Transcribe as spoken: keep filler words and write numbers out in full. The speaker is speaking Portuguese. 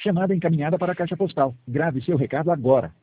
Chamada encaminhada para a caixa postal. Grave seu recado agora.